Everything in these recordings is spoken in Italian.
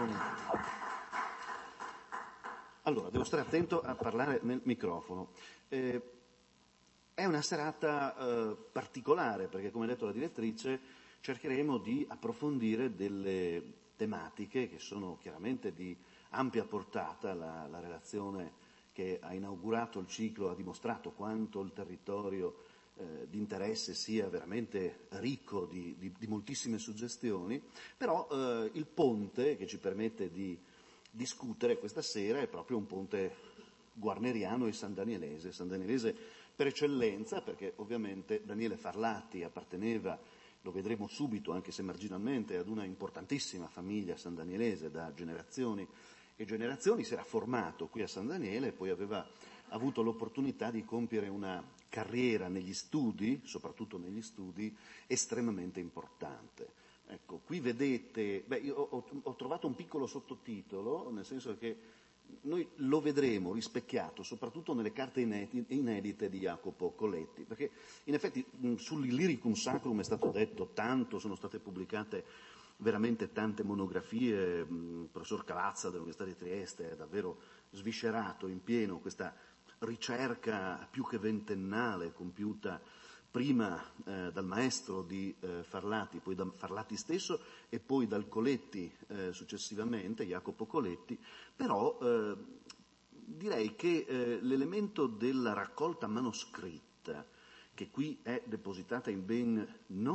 Allora, devo stare attento a parlare nel microfono. È una serata particolare perché, come ha detto la direttrice, cercheremo di approfondire delle tematiche che sono chiaramente di ampia portata. La relazione che ha inaugurato il ciclo ha dimostrato quanto il territorio di interesse sia veramente ricco di moltissime suggestioni, però il ponte che ci permette di discutere questa sera è proprio un ponte guarneriano e sandanielese per eccellenza, perché ovviamente Daniele Farlati apparteneva, lo vedremo subito anche se marginalmente, ad una importantissima famiglia sandanielese da generazioni e generazioni, si era formato qui a San Daniele e poi aveva avuto l'opportunità di compiere una carriera negli studi, soprattutto negli studi, estremamente importante. Ecco, qui vedete, io ho trovato un piccolo sottotitolo, nel senso che noi lo vedremo rispecchiato soprattutto nelle carte inedite di Jacopo Coletti, perché in effetti sull'Illyricum Sacrum è stato detto tanto, sono state pubblicate veramente tante monografie, il professor Cavazza dell'Università di Trieste è davvero sviscerato in pieno questa ricerca più che ventennale compiuta prima dal maestro di Farlati, poi da Farlati stesso e poi dal Coletti successivamente, Jacopo Coletti, però direi che l'elemento della raccolta manoscritta, che qui è depositata in ben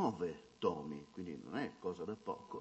9 tomi, quindi non è cosa da poco,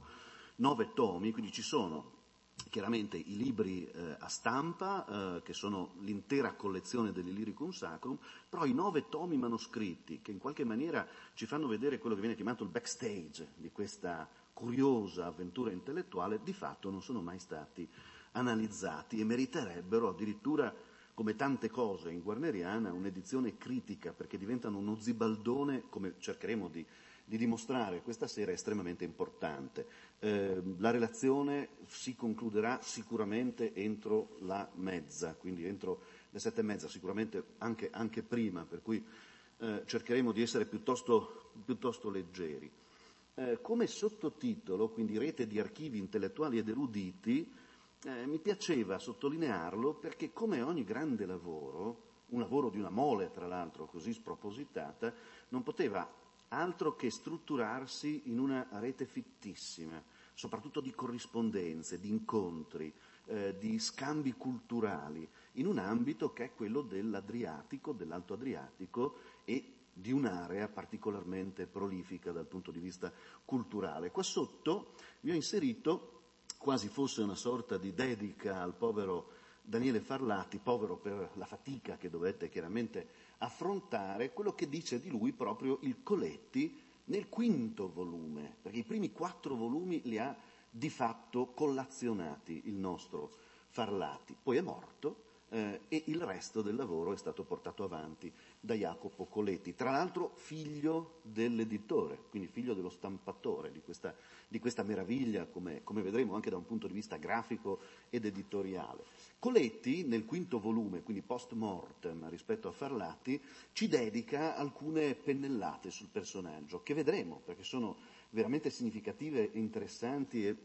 9 tomi, quindi ci sono chiaramente i libri a stampa, che sono l'intera collezione dell'Illyricum Sacrum, però i 9 tomi manoscritti, che in qualche maniera ci fanno vedere quello che viene chiamato il backstage di questa curiosa avventura intellettuale, di fatto non sono mai stati analizzati e meriterebbero addirittura, come tante cose in Guarneriana, un'edizione critica, perché diventano uno zibaldone, come cercheremo di dimostrare questa sera, estremamente importante. La relazione si concluderà sicuramente entro la mezza, quindi entro le 7:30, sicuramente anche prima, per cui cercheremo di essere piuttosto leggeri. Come sottotitolo, quindi rete di archivi intellettuali ed eruditi, mi piaceva sottolinearlo perché, come ogni grande lavoro, un lavoro di una mole tra l'altro così spropositata, non poteva altro che strutturarsi in una rete fittissima, soprattutto di corrispondenze, di incontri, di scambi culturali, in un ambito che è quello dell'Adriatico, dell'Alto Adriatico e di un'area particolarmente prolifica dal punto di vista culturale. Qua sotto vi ho inserito, quasi fosse una sorta di dedica al povero Daniele Farlati, povero per la fatica che dovette chiaramente affrontare, quello che dice di lui proprio il Coletti nel 5° volume, perché i primi 4 volumi li ha di fatto collazionati il nostro Farlati, poi è morto e il resto del lavoro è stato portato avanti da Jacopo Coletti, tra l'altro figlio dell'editore, quindi figlio dello stampatore di questa meraviglia, come vedremo anche da un punto di vista grafico ed editoriale. Coletti, nel 5° volume, quindi post mortem rispetto a Farlati, ci dedica alcune pennellate sul personaggio, che vedremo, perché sono veramente significative e interessanti e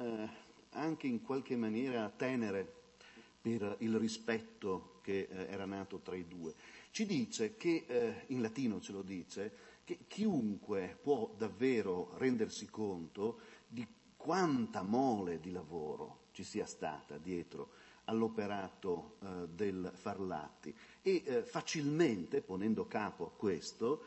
anche in qualche maniera tenere per il rispetto che era nato tra i due. Ci dice che, in latino ce lo dice, che chiunque può davvero rendersi conto di quanta mole di lavoro ci sia stata dietro all'operato del Farlati e facilmente, ponendo capo a questo,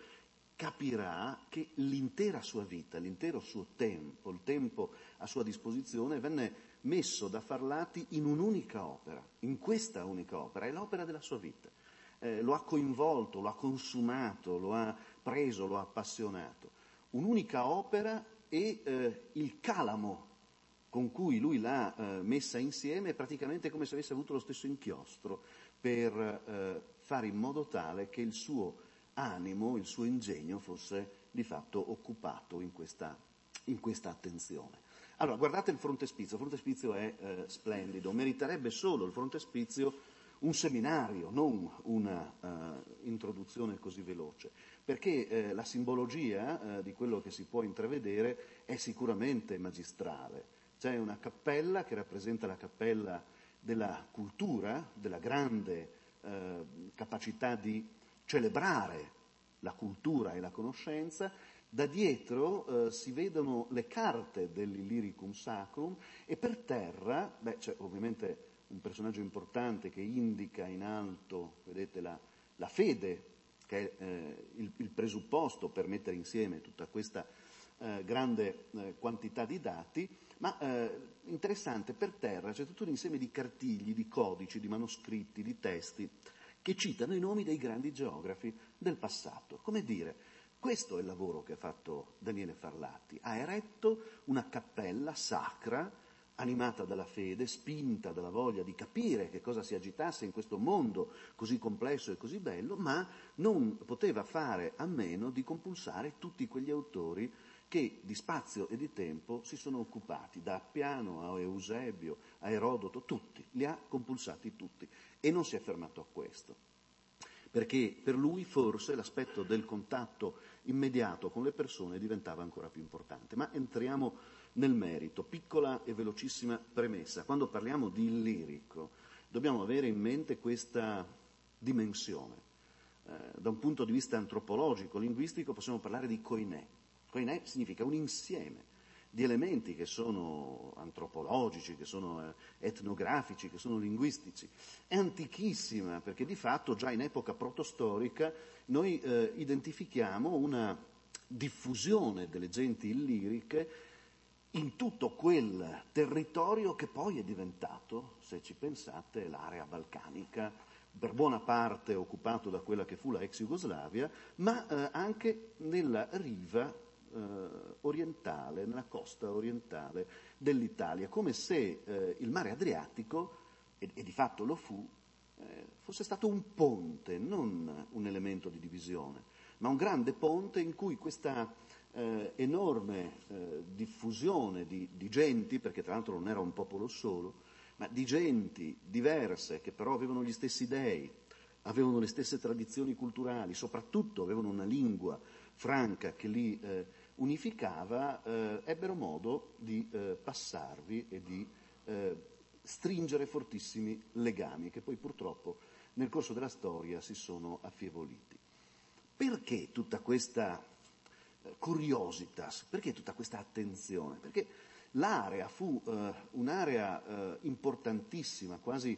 capirà che l'intera sua vita, l'intero suo tempo, il tempo a sua disposizione venne messo da Farlati in un'unica opera, in questa unica opera, è l'opera della sua vita. Lo ha coinvolto, lo ha consumato, lo ha preso, lo ha appassionato. Un'unica opera e il calamo con cui lui l'ha messa insieme è praticamente come se avesse avuto lo stesso inchiostro per fare in modo tale che il suo animo, il suo ingegno fosse di fatto occupato in questa attenzione. Allora, guardate il frontespizio è splendido, meriterebbe solo il frontespizio un seminario, non una introduzione così veloce, perché la simbologia di quello che si può intravedere è sicuramente magistrale. C'è una cappella che rappresenta la cappella della cultura, della grande capacità di celebrare la cultura e la conoscenza. Da dietro si vedono le carte dell'Illyricum Sacrum e per terra, c'è ovviamente un personaggio importante che indica in alto, vedete, la fede, che è il presupposto per mettere insieme tutta questa grande quantità di dati, ma interessante, per terra c'è tutto un insieme di cartigli, di codici, di manoscritti, di testi che citano i nomi dei grandi geografi del passato. Come dire, questo è il lavoro che ha fatto Daniele Farlati. Ha eretto una cappella sacra, animata dalla fede, spinta dalla voglia di capire che cosa si agitasse in questo mondo così complesso e così bello, ma non poteva fare a meno di compulsare tutti quegli autori che di spazio e di tempo si sono occupati, da Appiano a Eusebio a Erodoto, tutti, li ha compulsati tutti, e non si è fermato a questo, perché per lui forse l'aspetto del contatto immediato con le persone diventava ancora più importante. Ma entriamo nel merito, piccola e velocissima premessa. Quando parliamo di illirico dobbiamo avere in mente questa dimensione. Da un punto di vista antropologico, linguistico, possiamo parlare di koiné. Koiné significa un insieme di elementi che sono antropologici, che sono etnografici, che sono linguistici. È antichissima perché di fatto già in epoca protostorica noi identifichiamo una diffusione delle genti illiriche in tutto quel territorio che poi è diventato, se ci pensate, l'area balcanica, per buona parte occupato da quella che fu la ex Jugoslavia, ma anche nella riva orientale, nella costa orientale dell'Italia, come se il mare Adriatico, e di fatto lo fu, fosse stato un ponte, non un elemento di divisione, ma un grande ponte in cui questa enorme diffusione di genti, perché tra l'altro non era un popolo solo, ma di genti diverse che però avevano gli stessi dei, avevano le stesse tradizioni culturali, soprattutto avevano una lingua franca che li unificava, ebbero modo di passarvi e di stringere fortissimi legami che poi purtroppo nel corso della storia si sono affievoliti. Perché tutta questa curiositas, perché tutta questa attenzione? Perché l'area fu un'area importantissima, quasi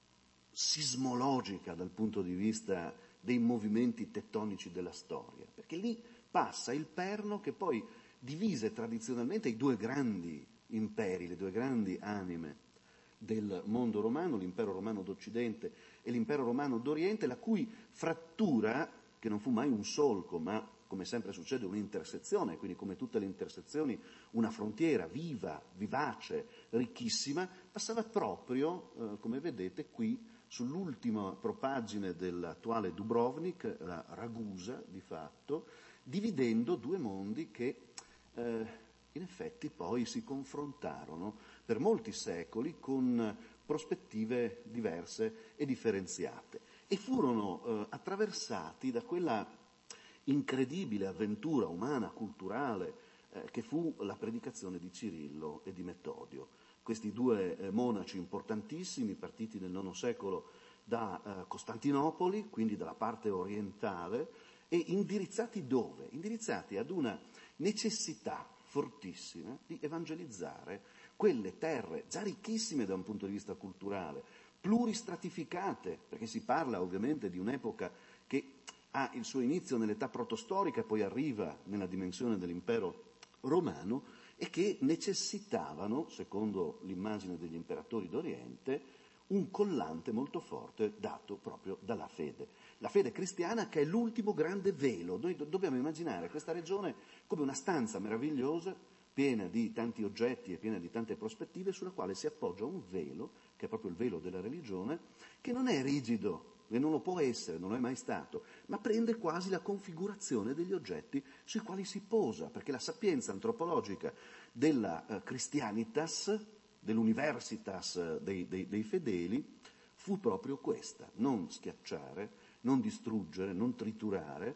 sismologica dal punto di vista dei movimenti tettonici della storia, perché lì passa il perno che poi divise tradizionalmente i due grandi imperi, le due grandi anime del mondo romano, l'impero romano d'Occidente e l'impero romano d'Oriente, la cui frattura, che non fu mai un solco, ma come sempre succede un'intersezione, quindi come tutte le intersezioni una frontiera viva, vivace, ricchissima, passava proprio, come vedete qui, sull'ultima propagine dell'attuale Dubrovnik, la Ragusa di fatto, dividendo due mondi che in effetti poi si confrontarono per molti secoli con prospettive diverse e differenziate e furono attraversati da quella incredibile avventura umana, culturale, che fu la predicazione di Cirillo e di Metodio. Questi due monaci importantissimi, partiti nel IX secolo da Costantinopoli, quindi dalla parte orientale, e indirizzati dove? Indirizzati ad una necessità fortissima di evangelizzare quelle terre già ricchissime da un punto di vista culturale, pluristratificate, perché si parla ovviamente di un'epoca che ha il suo inizio nell'età protostorica e poi arriva nella dimensione dell'impero romano e che necessitavano, secondo l'immagine degli imperatori d'Oriente, un collante molto forte dato proprio dalla fede. La fede cristiana che è l'ultimo grande velo. Noi dobbiamo immaginare questa regione come una stanza meravigliosa, piena di tanti oggetti e piena di tante prospettive, sulla quale si appoggia un velo, che è proprio il velo della religione, che non è rigido, e non lo può essere, non lo è mai stato, ma prende quasi la configurazione degli oggetti sui quali si posa, perché la sapienza antropologica della Christianitas, dell'universitas dei fedeli, fu proprio questa: non schiacciare, non distruggere, non triturare,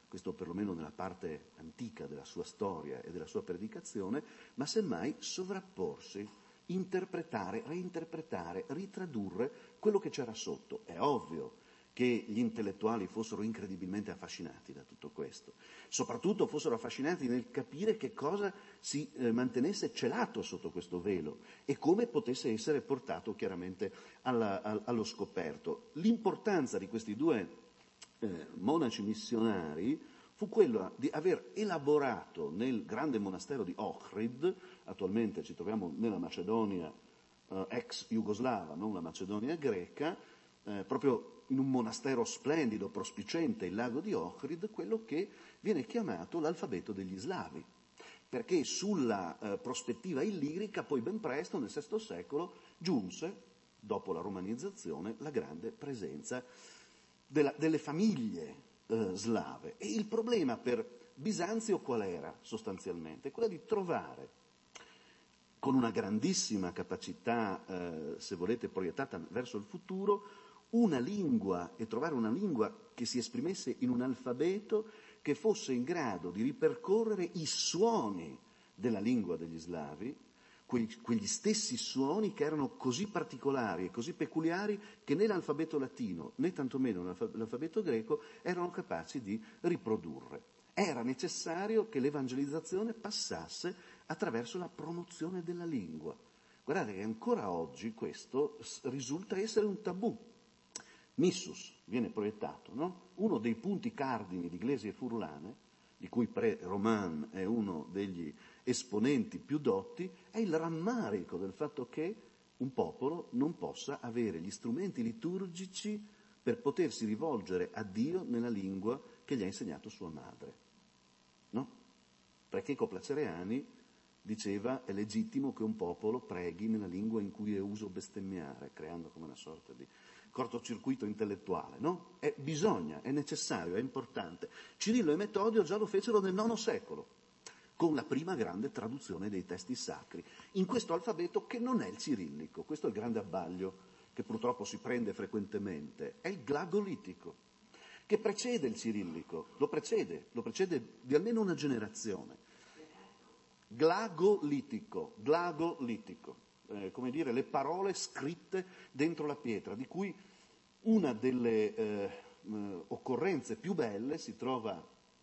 questo perlomeno nella parte antica della sua storia e della sua predicazione, ma semmai sovrapporsi, interpretare, reinterpretare, ritradurre quello che c'era sotto. È ovvio che gli intellettuali fossero incredibilmente affascinati da tutto questo, soprattutto fossero affascinati nel capire che cosa si mantenesse celato sotto questo velo e come potesse essere portato chiaramente allo scoperto. L'importanza di questi due monaci missionari fu quella di aver elaborato nel grande monastero di Ohrid, attualmente ci troviamo nella Macedonia ex jugoslava, non la Macedonia greca, proprio in un monastero splendido, prospicente, il lago di Ohrid, quello che viene chiamato l'alfabeto degli slavi, perché sulla prospettiva illirica poi ben presto, nel VI secolo, giunse, dopo la romanizzazione, la grande presenza delle famiglie slave. E il problema per Bisanzio qual era sostanzialmente? Quello di trovare, con una grandissima capacità, se volete, proiettata verso il futuro, una lingua e trovare una lingua che si esprimesse in un alfabeto che fosse in grado di ripercorrere i suoni della lingua degli slavi, quegli stessi suoni che erano così particolari e così peculiari che né l'alfabeto latino né tantomeno l'alfabeto greco erano capaci di riprodurre. Era necessario che l'evangelizzazione passasse attraverso la promozione della lingua. Guardate che ancora oggi questo risulta essere un tabù. Missus viene proiettato, no? Uno dei punti cardini di Glesi e Furlane, di cui Roman è uno degli esponenti più dotti, è il rammarico del fatto che un popolo non possa avere gli strumenti liturgici per potersi rivolgere a Dio nella lingua che gli ha insegnato sua madre. No? Perché Coplacereani diceva è legittimo che un popolo preghi nella lingua in cui è uso bestemmiare, creando come una sorta di cortocircuito intellettuale, no? Bisogna, è necessario, è importante. Cirillo e Metodio già lo fecero nel IX secolo, con la prima grande traduzione dei testi sacri, in questo alfabeto che non è il cirillico. Questo è il grande abbaglio che purtroppo si prende frequentemente, è il glagolitico, che precede il cirillico, lo precede di almeno una generazione. Glagolitico, come dire, le parole scritte dentro la pietra, di cui una delle occorrenze più belle si trova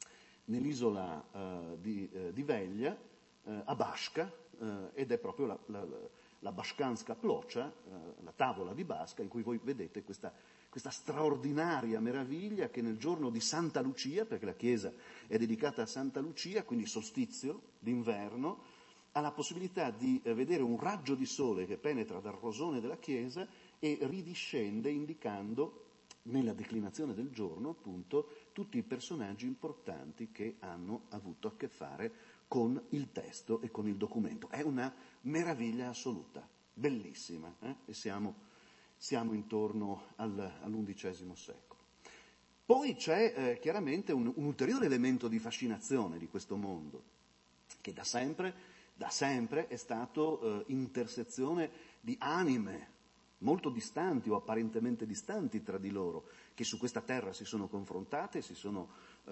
nell'isola di Veglia, a Baška, ed è proprio la Baškanska ploča, la tavola di Basca, in cui voi vedete questa straordinaria meraviglia che nel giorno di Santa Lucia, perché la chiesa è dedicata a Santa Lucia, quindi solstizio d'inverno, ha la possibilità di vedere un raggio di sole che penetra dal rosone della chiesa e ridiscende indicando nella declinazione del giorno appunto tutti i personaggi importanti che hanno avuto a che fare con il testo e con il documento. È una meraviglia assoluta, bellissima, e siamo intorno all'undicesimo secolo. Poi c'è chiaramente un ulteriore elemento di fascinazione di questo mondo, che da sempre è stato intersezione di anime molto distanti o apparentemente distanti tra di loro, che su questa terra si sono confrontate, si sono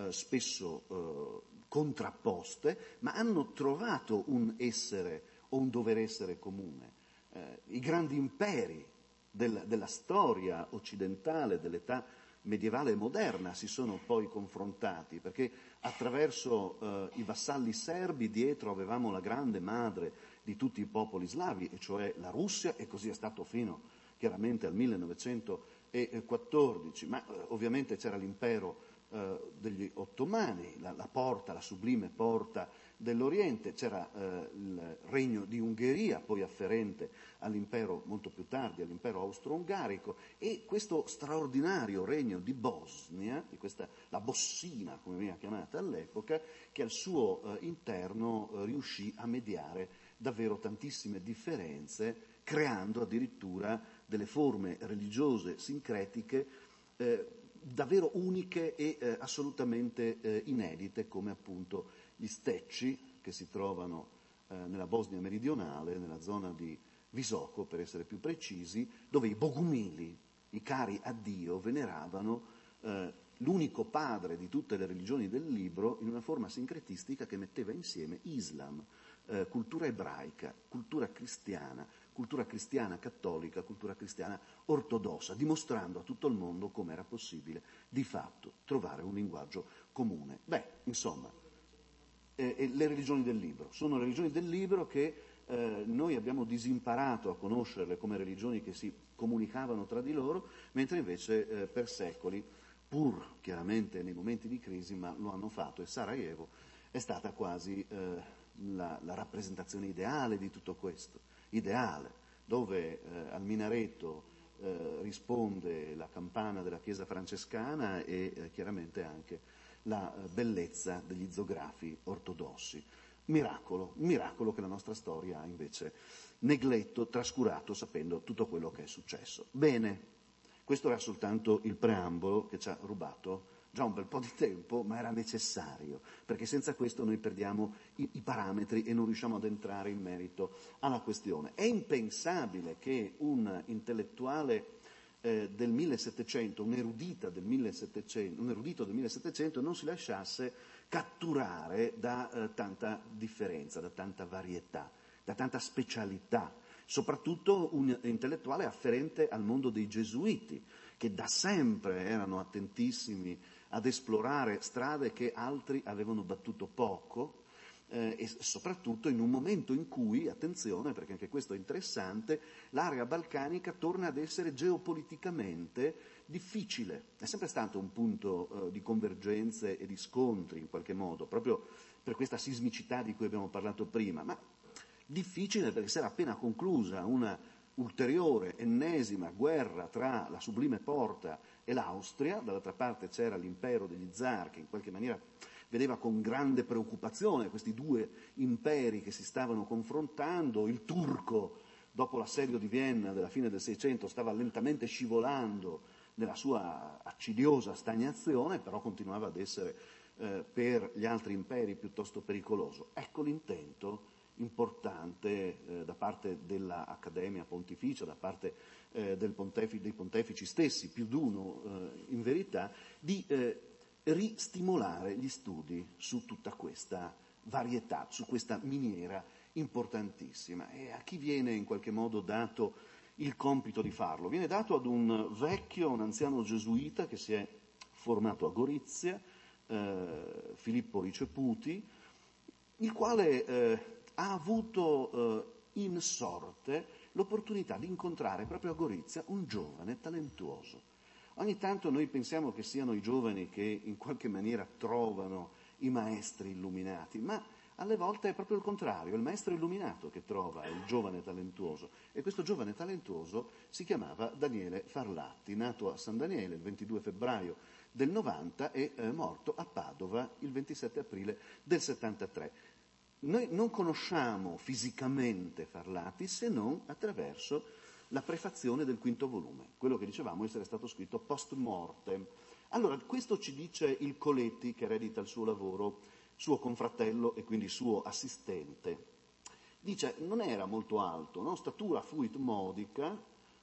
spesso contrapposte, ma hanno trovato un essere o un dover essere comune. I grandi imperi della storia occidentale, dell'età medievale e moderna si sono poi confrontati, perché attraverso i vassalli serbi dietro avevamo la grande madre di tutti i popoli slavi, e cioè la Russia, e così è stato fino chiaramente al 1914, ma ovviamente c'era l'impero degli ottomani, la sublime porta dell'Oriente, c'era il regno di Ungheria, poi afferente all'impero, molto più tardi, all'impero austro-ungarico, e questo straordinario regno di Bosnia, la Bossina come veniva chiamata all'epoca, che al suo interno riuscì a mediare davvero tantissime differenze, creando addirittura delle forme religiose sincretiche davvero uniche e assolutamente inedite, come appunto gli stecci che si trovano nella Bosnia meridionale, nella zona di Visoko per essere più precisi, dove i bogumili, i cari a Dio, veneravano l'unico padre di tutte le religioni del libro in una forma sincretistica che metteva insieme Islam, cultura ebraica, cultura cristiana cattolica, cultura cristiana ortodossa, dimostrando a tutto il mondo come era possibile di fatto trovare un linguaggio comune. Beh, insomma, le religioni del libro sono le religioni del libro che noi abbiamo disimparato a conoscerle come religioni che si comunicavano tra di loro, mentre invece per secoli, pur chiaramente nei momenti di crisi, ma lo hanno fatto, e Sarajevo è stata quasi la rappresentazione ideale di tutto questo, ideale, dove al minareto risponde la campana della chiesa francescana e chiaramente anche la bellezza degli zografi ortodossi. Miracolo che la nostra storia ha invece negletto, trascurato, sapendo tutto quello che è successo. Bene, questo era soltanto il preambolo che ci ha rubato già un bel po' di tempo, ma era necessario, perché senza questo noi perdiamo i parametri e non riusciamo ad entrare in merito alla questione. È impensabile che un intellettuale del 1700, un erudito del 1700 non si lasciasse catturare da tanta differenza, da tanta varietà, da tanta specialità, soprattutto un intellettuale afferente al mondo dei gesuiti, che da sempre erano attentissimi ad esplorare strade che altri avevano battuto poco, e soprattutto in un momento in cui, attenzione perché anche questo è interessante, l'area balcanica torna ad essere geopoliticamente difficile. È sempre stato un punto di convergenze e di scontri in qualche modo, proprio per questa sismicità di cui abbiamo parlato prima, ma difficile perché si era appena conclusa una ulteriore, ennesima guerra tra la Sublime Porta e l'Austria. Dall'altra parte c'era l'impero degli zar che in qualche maniera vedeva con grande preoccupazione questi due imperi che si stavano confrontando. Il turco, dopo l'assedio di Vienna della fine del Seicento, stava lentamente scivolando nella sua accidiosa stagnazione, però continuava ad essere per gli altri imperi piuttosto pericoloso. Ecco l'intento importante da parte dell'Accademia Pontificia, da parte dei pontefici stessi, più di uno in verità, di ristimolare gli studi su tutta questa varietà, su questa miniera importantissima. E a chi viene in qualche modo dato il compito di farlo? Viene dato ad un anziano gesuita che si è formato a Gorizia, Filippo Riceputi, il quale ha avuto in sorte l'opportunità di incontrare proprio a Gorizia un giovane talentuoso. Ogni tanto noi pensiamo che siano i giovani che in qualche maniera trovano i maestri illuminati, ma alle volte è proprio il contrario, è il maestro illuminato che trova il giovane talentuoso. E questo giovane talentuoso si chiamava Daniele Farlatti, nato a San Daniele il 22 febbraio del 90 e morto a Padova il 27 aprile del 73. Noi non conosciamo fisicamente Farlatti se non attraverso la prefazione del quinto volume, quello che dicevamo essere stato scritto post mortem. Allora, questo ci dice il Coletti, che eredita il suo lavoro, suo confratello e quindi suo assistente. Dice, non era molto alto, no? Statura fuit modica,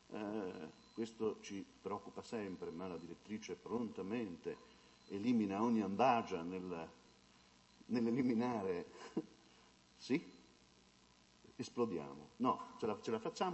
questo ci preoccupa sempre, ma la direttrice prontamente elimina ogni ambagia nell'eliminare... Sì? Esplodiamo. No, ce la facciamo.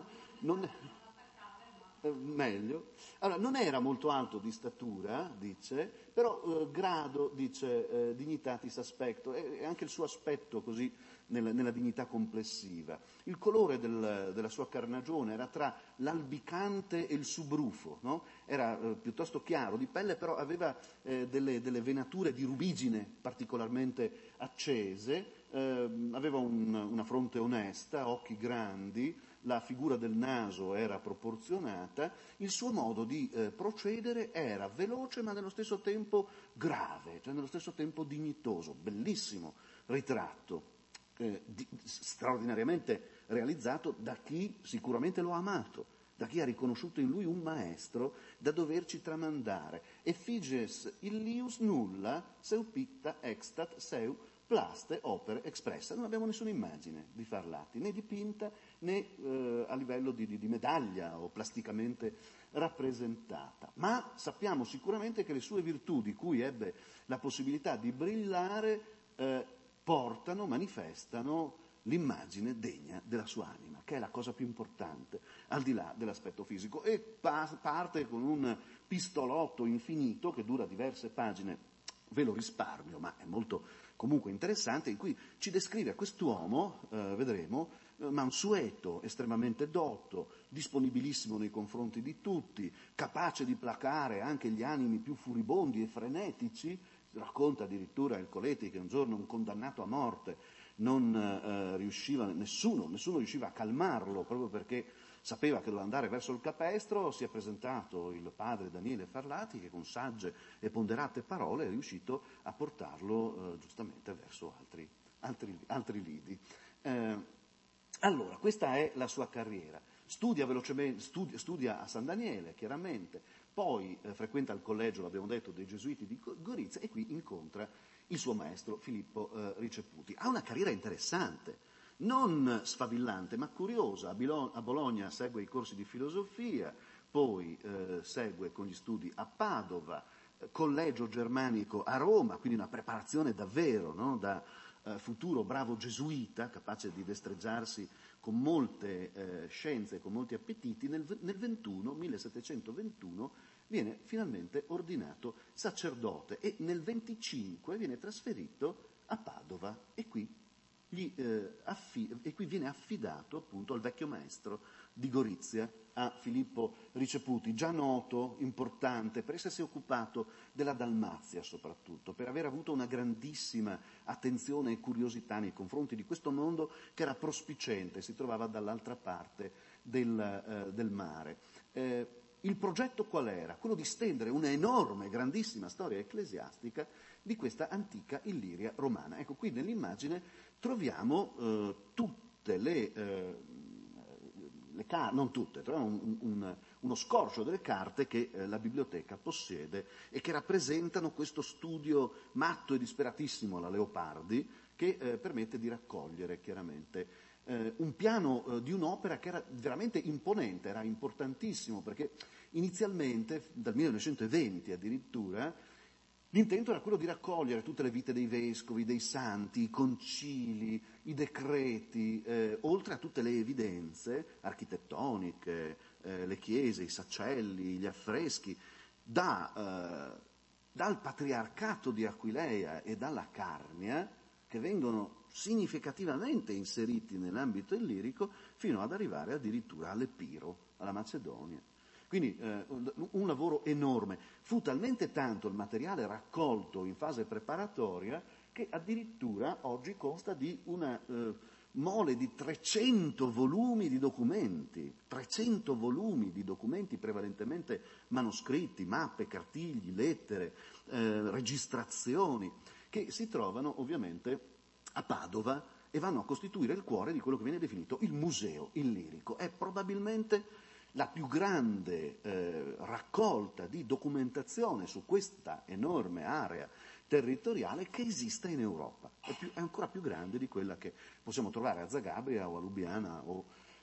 Meglio. Allora, non era molto alto di statura, dice, però grado, dice, dignitatis aspecto, e anche il suo aspetto così nella dignità complessiva. Il colore della sua carnagione era tra l'albicante e il subrufo, no? Era piuttosto chiaro di pelle, però aveva delle venature di rubigine particolarmente accese, aveva una fronte onesta, occhi grandi, la figura del naso era proporzionata, il suo modo di procedere era veloce ma nello stesso tempo grave, cioè nello stesso tempo dignitoso. Bellissimo ritratto, straordinariamente realizzato da chi sicuramente lo ha amato, da chi ha riconosciuto in lui un maestro da doverci tramandare. Effiges illius nulla seu picta extat seu plaste, opere espresse. Non abbiamo nessuna immagine di Farlati, né dipinta né a livello di medaglia o plasticamente rappresentata. Ma sappiamo sicuramente che le sue virtù, di cui ebbe la possibilità di brillare, manifestano l'immagine degna della sua anima, che è la cosa più importante, al di là dell'aspetto fisico. E parte con un pistolotto infinito che dura diverse pagine, ve lo risparmio, ma è molto comunque interessante, in cui ci descrive quest'uomo, vedremo, mansueto, estremamente dotto, disponibilissimo nei confronti di tutti, capace di placare anche gli animi più furibondi e frenetici. Racconta addirittura il Coleti che un giorno un condannato a morte nessuno riusciva a calmarlo, proprio perché sapeva che doveva andare verso il capestro. Si è presentato il padre Daniele Farlati, che con sagge e ponderate parole è riuscito a portarlo giustamente verso altri lidi. Allora, questa è la sua carriera. Studia velocemente, studia a San Daniele, chiaramente, poi frequenta il collegio, l'abbiamo detto, dei Gesuiti di Gorizia, e qui incontra il suo maestro Filippo Riceputi. Ha una carriera interessante, non sfavillante, ma curiosa. A Bologna segue i corsi di filosofia, poi segue con gli studi a Padova, collegio germanico a Roma, quindi una preparazione davvero, no? Da futuro bravo gesuita, capace di destreggiarsi con molte scienze, con molti appetiti. Nel 1721 viene finalmente ordinato sacerdote e nel 25 viene trasferito a Padova e qui viene affidato appunto al vecchio maestro di Gorizia, a Filippo Riceputi, già noto, importante, per essersi occupato della Dalmazia soprattutto, per aver avuto una grandissima attenzione e curiosità nei confronti di questo mondo che era prospicente, si trovava dall'altra parte del mare. Il progetto qual era? Quello di stendere una enorme, grandissima storia ecclesiastica di questa antica Illiria romana. Ecco, qui nell'immagine troviamo tutte non tutte, troviamo uno scorcio delle carte che la biblioteca possiede e che rappresentano questo studio matto e disperatissimo alla Leopardi, che permette di raccogliere chiaramente un piano di un'opera che era veramente imponente, era importantissimo, perché inizialmente, dal 1920 addirittura, l'intento era quello di raccogliere tutte le vite dei vescovi, dei santi, i concili, i decreti, oltre a tutte le evidenze architettoniche, le chiese, i sacelli, gli affreschi, dal patriarcato di Aquileia e dalla Carnia, che vengono significativamente inseriti nell'ambito illirico, fino ad arrivare addirittura all'Epiro, alla Macedonia. Quindi un lavoro enorme. Fu talmente tanto il materiale raccolto in fase preparatoria che addirittura oggi consta di una mole di 300 volumi di documenti, 300 volumi di documenti prevalentemente manoscritti, mappe, cartigli, lettere, registrazioni, che si trovano ovviamente a Padova e vanno a costituire il cuore di quello che viene definito il museo illirico. È probabilmente la più grande raccolta di documentazione su questa enorme area territoriale che esista in Europa. È ancora più grande di quella che possiamo trovare a Zagabria o a Lubiana o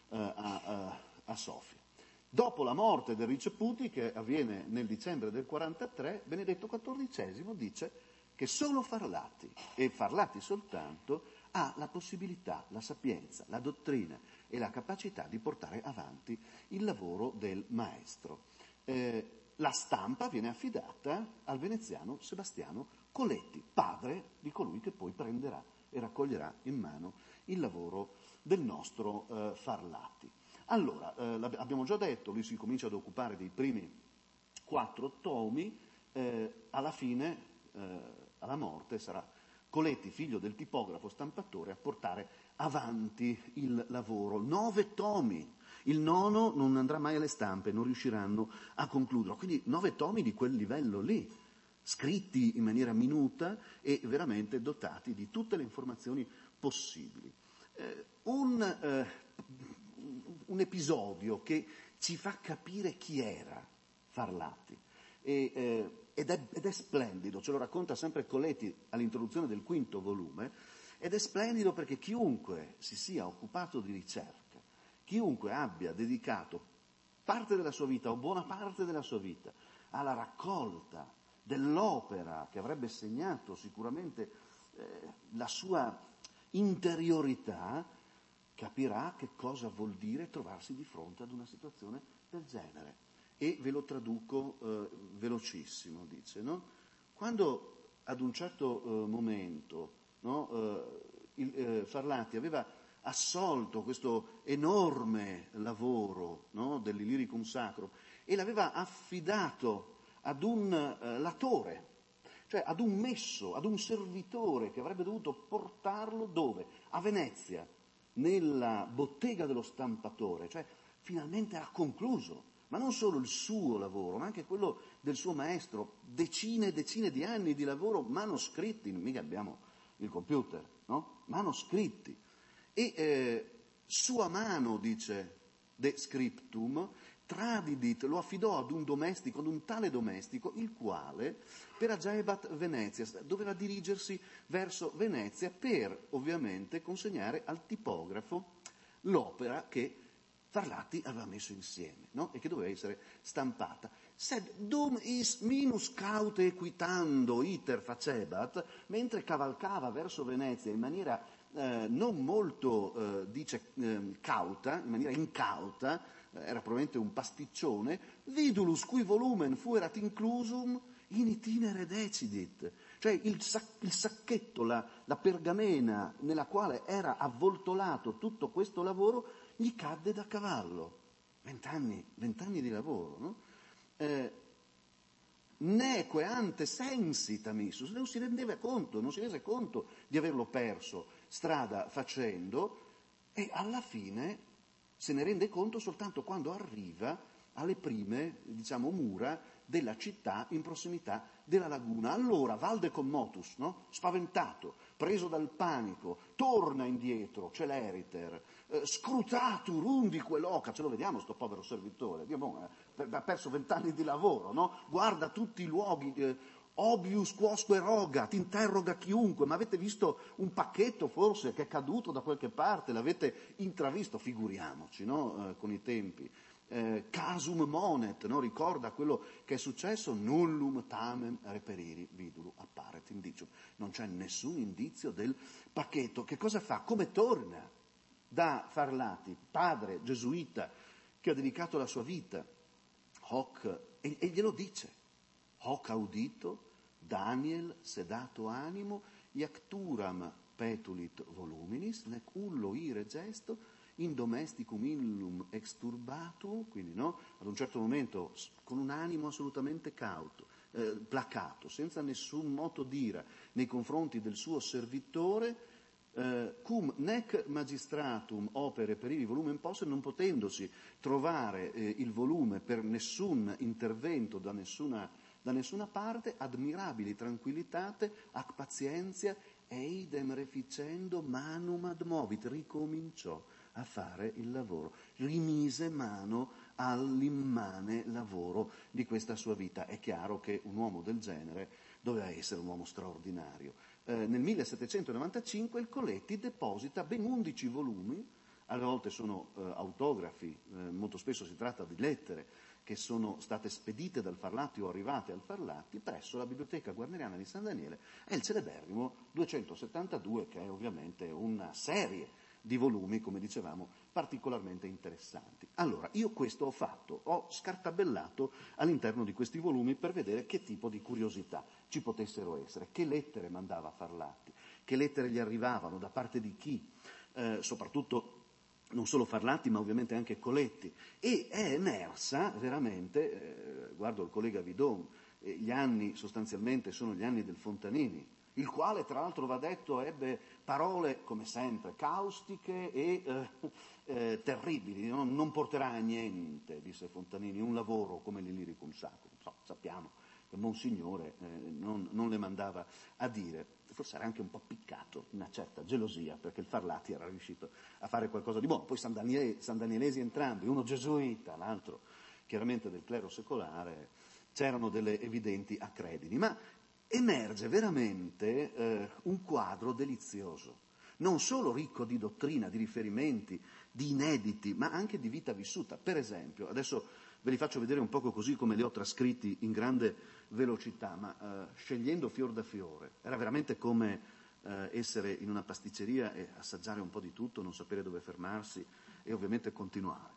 a Sofia. Dopo la morte del Riceputi, che avviene nel dicembre del 43, Benedetto XIV dice che solo Farlati, e Farlati soltanto, ha la possibilità, la sapienza, la dottrina e la capacità di portare avanti il lavoro del maestro. La stampa viene affidata al veneziano Sebastiano Coletti, padre di colui che poi prenderà e raccoglierà in mano il lavoro del nostro Farlati. Allora, abbiamo già detto, lui si comincia ad occupare dei primi 4 tomi, alla fine, alla morte, sarà Coletti, figlio del tipografo stampatore, a portare avanti il lavoro. 9 tomi. Il 9° non andrà mai alle stampe, non riusciranno a concluderlo. Quindi 9 tomi di quel livello lì, scritti in maniera minuta e veramente dotati di tutte le informazioni possibili. Un episodio che ci fa capire chi era Farlati. ed è splendido, ce lo racconta sempre Coletti all'introduzione del quinto volume, ed è splendido perché chiunque si sia occupato di ricerca, chiunque abbia dedicato parte della sua vita o buona parte della sua vita alla raccolta dell'opera che avrebbe segnato sicuramente la sua interiorità, capirà che cosa vuol dire trovarsi di fronte ad una situazione del genere. E ve lo traduco velocissimo, dice, no? Quando ad un certo momento, no, Farlati aveva assolto questo enorme lavoro, no, dell'Illyricum Sacrum e l'aveva affidato ad un latore, cioè ad un messo, ad un servitore che avrebbe dovuto portarlo dove? A Venezia, nella bottega dello stampatore, cioè finalmente ha concluso, ma non solo il suo lavoro, ma anche quello del suo maestro, decine e decine di anni di lavoro manoscritti, mica abbiamo il computer, no? Manoscritti. E sua mano, dice De Scriptum, tradidit, lo affidò ad un domestico, ad un tale domestico, il quale per agebat Venezia doveva dirigersi verso Venezia per ovviamente consegnare al tipografo l'opera che Farlati aveva messo insieme, no? E che doveva essere stampata. Sed dum is minus caute equitando iter facebat, mentre cavalcava verso Venezia in maniera non molto, cauta, in maniera incauta, era probabilmente un pasticcione, vidulus cui volumen fuerat inclusum in itinere decidit, cioè il sacchetto, la pergamena nella quale era avvoltolato tutto questo lavoro gli cadde da cavallo. 20 anni di lavoro, no? Neque ante sensit amissus, non si rendeva conto, non si rese conto di averlo perso strada facendo, e alla fine se ne rende conto soltanto quando arriva alle prime, mura della città in prossimità della laguna. Allora Valde Commotus, no? Spaventato, preso dal panico, torna indietro, celeriter, scrutatur undique loca, ce lo vediamo sto povero servitore, ha perso 20 anni di lavoro, no? Guarda tutti i luoghi, obius quosque rogat, interroga chiunque, ma avete visto un pacchetto forse che è caduto da qualche parte, l'avete intravisto, figuriamoci, no? Con i tempi. Casum monet, no? Ricorda quello che è successo, nullum tamen reperiri vidulu apparet indicium. Non c'è nessun indizio del pacchetto. Che cosa fa? Come torna da Farlati, padre gesuita che ha dedicato la sua vita, hoc, e glielo dice, hoc audito Daniel sedato animo iacturam petulit voluminis nec ullo ire gesto in domesticum illum exturbatum, quindi no, ad un certo momento con un animo assolutamente cauto, placato, senza nessun moto d'ira nei confronti del suo servitore, cum nec magistratum opere perivi volumen posse, non potendosi trovare il volume per nessun intervento da nessuna parte, admirabili tranquillitate, ac pazientia, eidem reficendo manum ad movit, ricominciò a fare il lavoro, rimise mano all'immane lavoro di questa sua vita. È chiaro che un uomo del genere doveva essere un uomo straordinario. Nel 1795 il Coletti deposita ben 11 volumi, alle volte sono autografi, molto spesso si tratta di lettere che sono state spedite dal Farlati o arrivate al Farlati, presso la Biblioteca Guarneriana di San Daniele, e il celeberrimo 272, che è ovviamente una serie di volumi, come dicevamo, particolarmente interessanti. Allora, io questo ho fatto, ho scartabellato all'interno di questi volumi per vedere che tipo di curiosità ci potessero essere, che lettere mandava Farlati, che lettere gli arrivavano, da parte di chi, soprattutto non solo Farlati ma ovviamente anche Coletti, e è emersa veramente, guardo il collega Vidon, gli anni sostanzialmente sono gli anni del Fontanini, il quale tra l'altro va detto ebbe parole come sempre caustiche e terribili, non porterà a niente, disse Fontanini, un lavoro come l'Illyricum Sacrum. Sappiamo che Monsignore non le mandava a dire, forse era anche un po' piccato, una certa gelosia, perché il Farlati era riuscito a fare qualcosa di buono. Poi San Danielesi entrambi, uno gesuita, l'altro chiaramente del clero secolare, c'erano delle evidenti accredini, ma emerge veramente un quadro delizioso, non solo ricco di dottrina, di riferimenti, di inediti, ma anche di vita vissuta. Per esempio, adesso ve li faccio vedere un poco così come li ho trascritti in grande velocità, ma scegliendo fior da fiore. Era veramente come essere in una pasticceria e assaggiare un po' di tutto, non sapere dove fermarsi e ovviamente continuare.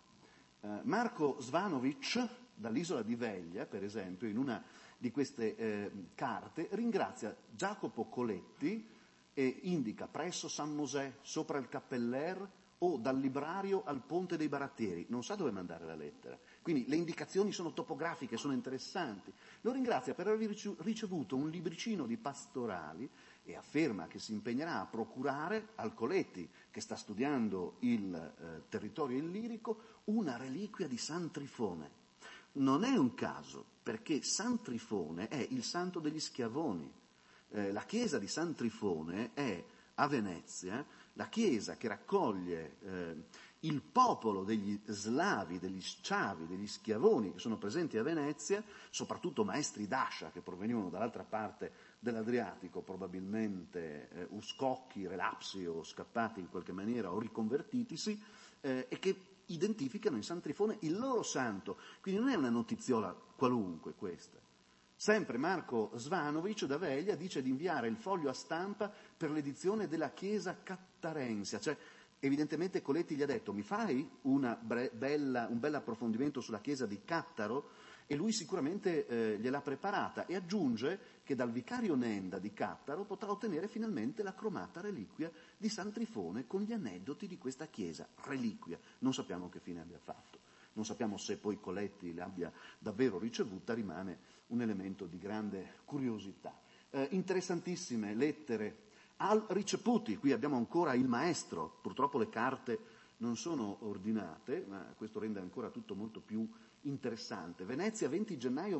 Marko Zvanovic, dall'isola di Veglia, per esempio, in una di queste carte, ringrazia Jacopo Coletti e indica presso San Mosè, sopra il Cappeller o dal librario al Ponte dei Barattieri. Non sa dove mandare la lettera. Quindi le indicazioni sono topografiche, sono interessanti. Lo ringrazia per aver ricevuto un libricino di pastorali e afferma che si impegnerà a procurare al Coletti, che sta studiando il territorio illirico, una reliquia di San Trifone. Non è un caso, perché San Trifone è il santo degli Schiavoni. La chiesa di San Trifone è, a Venezia, la chiesa che raccoglie il popolo degli slavi, degli sciavi, degli schiavoni che sono presenti a Venezia, soprattutto maestri d'ascia che provenivano dall'altra parte dell'Adriatico, probabilmente uscocchi, relapsi o scappati in qualche maniera o riconvertitisi, e che identificano in San Trifone il loro santo. Quindi non è una notiziola qualunque questa. Sempre Marko Zvanovic da Veglia dice di inviare il foglio a stampa per l'edizione della Chiesa Cattarensia, cioè evidentemente Coletti gli ha detto mi fai un bel approfondimento sulla chiesa di Cattaro, e lui sicuramente gliel'ha preparata, e aggiunge che dal vicario Nenda di Cattaro potrà ottenere finalmente la cromata reliquia di San Trifone con gli aneddoti di questa chiesa, reliquia, non sappiamo che fine abbia fatto. Non sappiamo se poi Coletti l'abbia davvero ricevuta, rimane un elemento di grande curiosità. Interessantissime lettere al riceputi, qui abbiamo ancora il maestro, purtroppo le carte non sono ordinate, ma questo rende ancora tutto molto più interessante. Venezia, 20 gennaio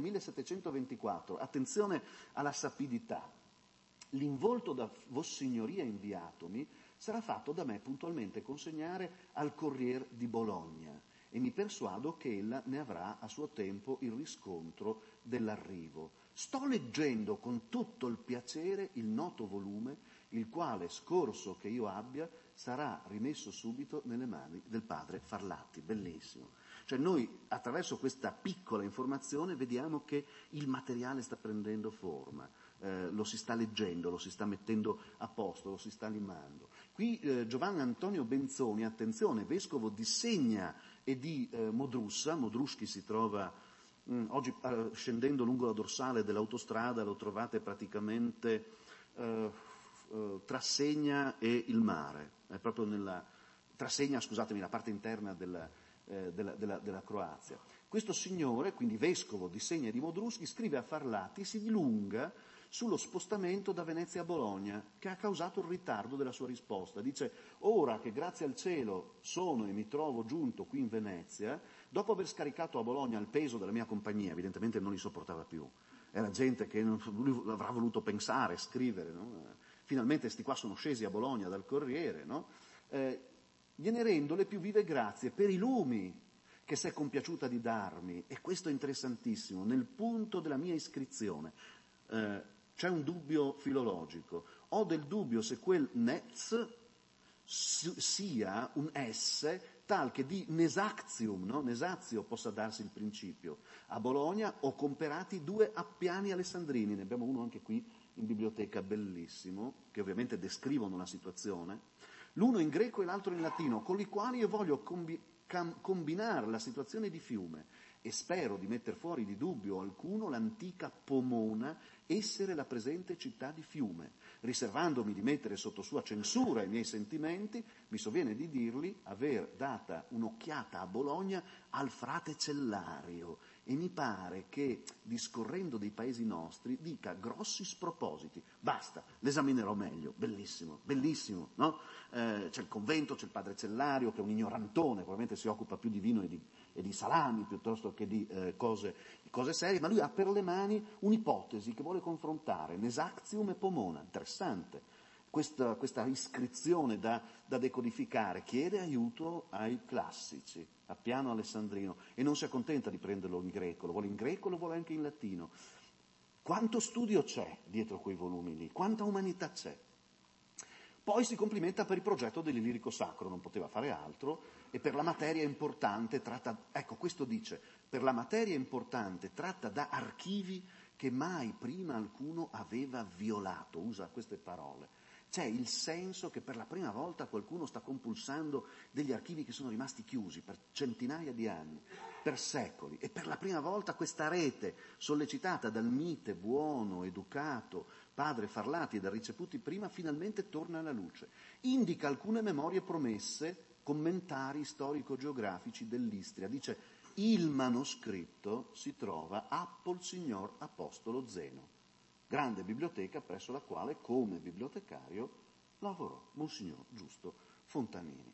1724, attenzione alla sapidità. L'involto da Vossignoria inviatomi sarà fatto da me puntualmente consegnare al Corriere di Bologna, e mi persuado che ella ne avrà a suo tempo il riscontro dell'arrivo. Sto leggendo con tutto il piacere il noto volume, il quale, scorso che io abbia, sarà rimesso subito nelle mani del padre Farlatti. Bellissimo. Cioè noi attraverso questa piccola informazione vediamo che il materiale sta prendendo forma, lo si sta leggendo, lo si sta mettendo a posto, lo si sta limando. Qui Giovanni Antonio Benzoni, attenzione, vescovo di Segna e di Modruschi si trova oggi scendendo lungo la dorsale dell'autostrada, lo trovate praticamente tra Segna e il mare, è proprio tra Segna, scusatemi, la parte interna della Croazia. Questo signore, quindi vescovo di Segna e di Modruschi, scrive a Farlatti, si dilunga sullo spostamento da Venezia a Bologna, che ha causato il ritardo della sua risposta. Dice, ora che grazie al cielo sono e mi trovo giunto qui in Venezia, dopo aver scaricato a Bologna il peso della mia compagnia, evidentemente non li sopportava più, era gente che lui avrà voluto pensare, scrivere, no? Finalmente sti qua sono scesi a Bologna dal Corriere, no? Gliene rendo le più vive grazie per i lumi che s'è compiaciuta di darmi, e questo è interessantissimo, nel punto della mia iscrizione. C'è un dubbio filologico, ho del dubbio se quel nez sia un S tal che di nesactium, no? Nesazio possa darsi il principio. A Bologna ho comperati 2 appiani alessandrini, ne abbiamo uno anche qui in biblioteca, bellissimo, che ovviamente descrivono la situazione, l'uno in greco e l'altro in latino, con i quali io voglio combinare la situazione di Fiume, e spero di metter fuori di dubbio alcuno l'antica Pomona essere la presente città di Fiume. Riservandomi di mettere sotto sua censura i miei sentimenti, mi sovviene di dirgli aver data un'occhiata a Bologna al frate Cellario, e mi pare che, discorrendo dei paesi nostri, dica grossi spropositi. Basta, l'esaminerò meglio. Bellissimo, bellissimo, no? C'è il convento, c'è il padre Cellario, che è un ignorantone, probabilmente si occupa più di vino e di salami piuttosto che di cose serie, ma lui ha per le mani un'ipotesi che vuole confrontare Nesactium e Pomona. Interessante. questa iscrizione da decodificare, chiede aiuto ai classici, a Piano Alessandrino, e non si accontenta di prenderlo in greco, lo vuole in greco, lo vuole anche in latino. Quanto studio c'è dietro quei volumi lì? Quanta umanità c'è? Poi si complimenta per il progetto dell'Illirico Sacro, non poteva fare altro, e per la materia importante tratta, ecco questo dice, per la materia importante tratta da archivi che mai prima alcuno aveva violato, usa queste parole. C'è il senso che per la prima volta qualcuno sta compulsando degli archivi che sono rimasti chiusi per centinaia di anni, per secoli, e per la prima volta questa rete, sollecitata dal mite buono, educato, padre Farlati e da ricevuti prima, finalmente torna alla luce. Indica alcune memorie promesse, commentari storico-geografici dell'Istria. Dice: il manoscritto si trova Appol Signor Apostolo Zeno, grande biblioteca presso la quale, come bibliotecario, lavorò Monsignor Giusto Fontanini.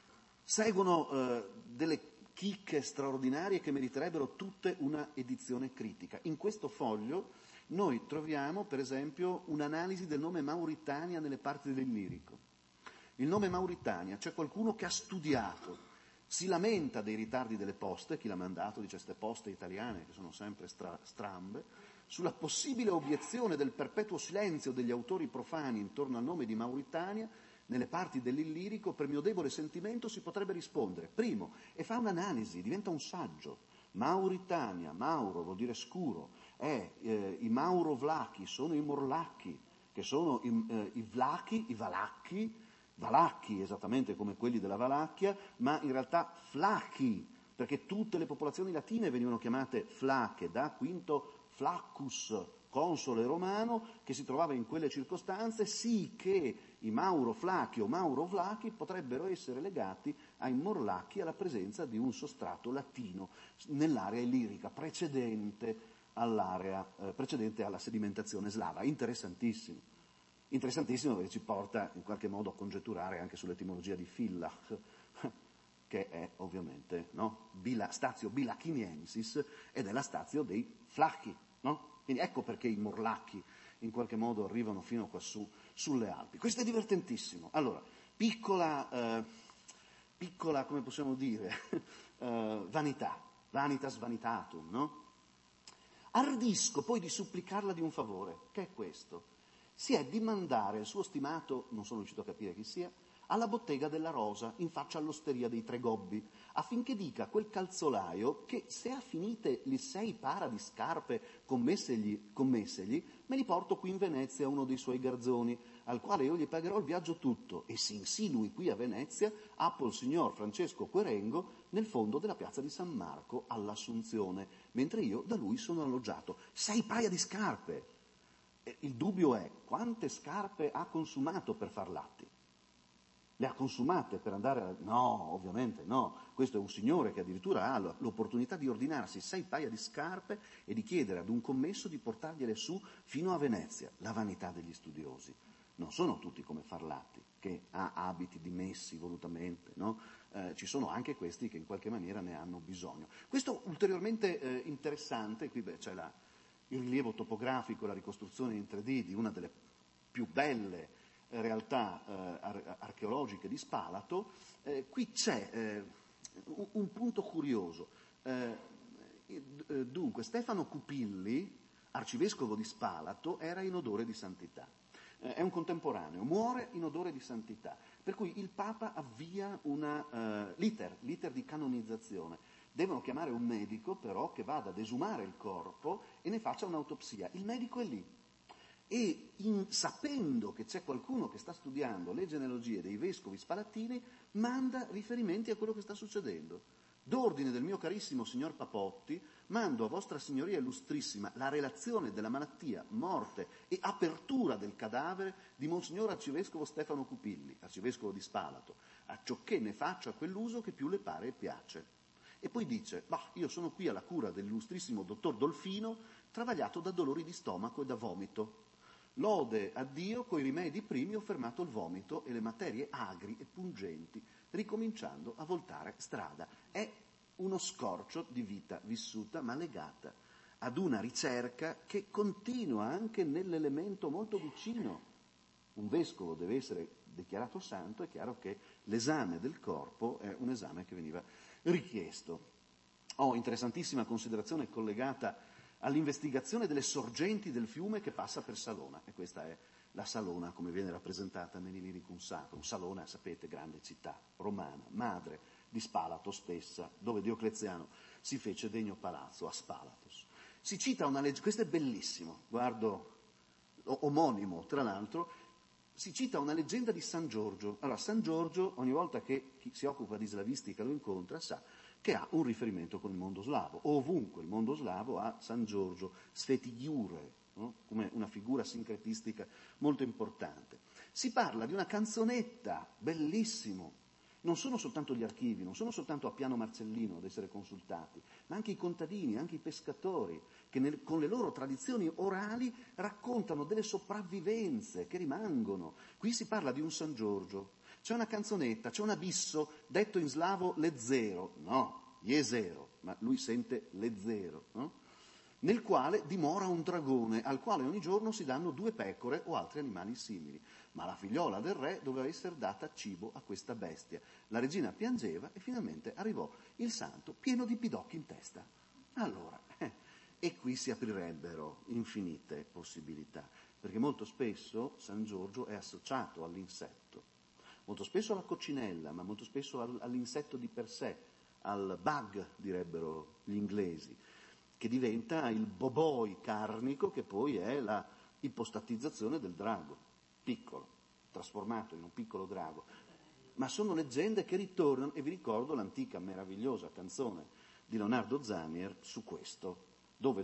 Seguono delle chicche straordinarie che meriterebbero tutte una edizione critica. In questo foglio noi troviamo, per esempio, un'analisi del nome Mauritania nelle parti dell'Illirico. Il nome Mauritania, c'è qualcuno che ha studiato, si lamenta dei ritardi delle poste, chi l'ha mandato dice queste poste italiane che sono sempre strambe, sulla possibile obiezione del perpetuo silenzio degli autori profani intorno al nome di Mauritania, nelle parti dell'Illirico, per mio debole sentimento si potrebbe rispondere. Primo, e fa un'analisi, diventa un saggio. Mauritania, Mauro vuol dire scuro, i Maurovlachi sono i Morlacchi, che sono i Vlachi, i Valacchi esattamente come quelli della Valacchia, ma in realtà Flachi, perché tutte le popolazioni latine venivano chiamate Flache, da Quinto Flaccus, console romano, che si trovava in quelle circostanze, sì che i Mauro-Flachi o Mauro-Vlachi potrebbero essere legati ai Morlacchi, alla presenza di un sostrato latino nell'area illirica precedente alla sedimentazione slava. Interessantissimo perché ci porta in qualche modo a congetturare anche sull'etimologia di Villach, che è ovviamente Statio Bilachiniensis ed è la Statio dei Flachi, no? Quindi ecco perché i Morlacchi in qualche modo arrivano fino quassù sulle Alpi. Questo è divertentissimo. Allora, piccola, come possiamo dire, vanitas vanitatum, no? Ardisco poi di supplicarla di un favore, che è questo. Si è di mandare il suo stimato, non sono riuscito a capire chi sia, alla bottega della Rosa, in faccia all'osteria dei Tre Gobbi, affinché dica a quel calzolaio che se ha finite le 6 para di scarpe commessegli, me li porto qui in Venezia a uno dei suoi garzoni, al quale io gli pagherò il viaggio tutto, e si insinui qui a Venezia, Appol Signor Francesco Querengo, nel fondo della piazza di San Marco all'Assunzione, mentre io da lui sono alloggiato. 6 paia di scarpe! Il dubbio è: quante scarpe ha consumato per far latti? Le ha consumate per andare No, ovviamente no. Questo è un signore che addirittura ha l'opportunità di ordinarsi 6 paia di scarpe e di chiedere ad un commesso di portargliele su fino a Venezia. La vanità degli studiosi. Non sono tutti come Farlatti, che ha abiti dimessi volutamente, no? Ci sono anche questi che in qualche maniera ne hanno bisogno. Questo ulteriormente interessante, qui c'è il rilievo topografico, la ricostruzione in 3D di una delle più belle realtà archeologiche di Spalato. Qui c'è un punto curioso. Dunque, Stefano Cupilli, arcivescovo di Spalato, era in odore di santità. È un contemporaneo, muore in odore di santità, per cui il Papa avvia l'iter di canonizzazione. Devono chiamare un medico però che vada ad esumare il corpo e ne faccia un'autopsia. Il medico è lì e sapendo che c'è qualcuno che sta studiando le genealogie dei vescovi spalatini, manda riferimenti a quello che sta succedendo. D'ordine del mio carissimo signor Papotti, mando a vostra signoria illustrissima la relazione della malattia, morte e apertura del cadavere di Monsignor Arcivescovo Stefano Cupilli, arcivescovo di Spalato, acciocché ne faccia quell'uso che più le pare e piace. E poi dice: io sono qui alla cura dell'illustrissimo dottor Dolfino, travagliato da dolori di stomaco e da vomito. Lode a Dio, coi rimedi primi ho fermato il vomito e le materie agri e pungenti, ricominciando a voltare strada. È uno scorcio di vita vissuta, ma legata ad una ricerca che continua anche nell'elemento molto vicino un vescovo deve essere dichiarato santo, è chiaro che l'esame del corpo è un esame che veniva richiesto. Interessantissima considerazione collegata all'investigazione delle sorgenti del fiume che passa per Salona, e questa è la Salona come viene rappresentata nell'Illyricum Sacrum. Salona, sapete, grande città romana, madre di Spalato stessa, dove Diocleziano si fece degno palazzo, a Spalatos. Si cita una legge, questo è bellissimo, guardo, omonimo tra l'altro, si cita una leggenda di San Giorgio. Allora, San Giorgio, ogni volta che chi si occupa di slavistica lo incontra, sa che ha un riferimento con il mondo slavo. Ovunque il mondo slavo ha San Giorgio, Sfetigiure, no? Come una figura sincretistica molto importante. Si parla di una canzonetta, bellissimo. Non sono soltanto gli archivi, non sono soltanto a Piano Marcellino ad essere consultati, ma anche i contadini, anche i pescatori, che con le loro tradizioni orali raccontano delle sopravvivenze che rimangono. Qui si parla di un San Giorgio, c'è una canzonetta, c'è un abisso, detto in slavo lezzero, no, jezero, ma lui sente lezzero, no? Nel quale dimora un dragone, al quale ogni giorno si danno 2 pecore o altri animali simili. Ma la figliola del re doveva essere data cibo a questa bestia. La regina piangeva e finalmente arrivò il santo pieno di pidocchi in testa. Allora, e qui si aprirebbero infinite possibilità, perché molto spesso San Giorgio è associato all'insetto, molto spesso alla coccinella, ma molto spesso all'insetto di per sé, al bug, direbbero gli inglesi, che diventa il boboi carnico, che poi è la ipostatizzazione del drago, piccolo, trasformato in un piccolo drago. Ma sono leggende che ritornano, e vi ricordo l'antica meravigliosa canzone di Leonardo Zanier su questo, dove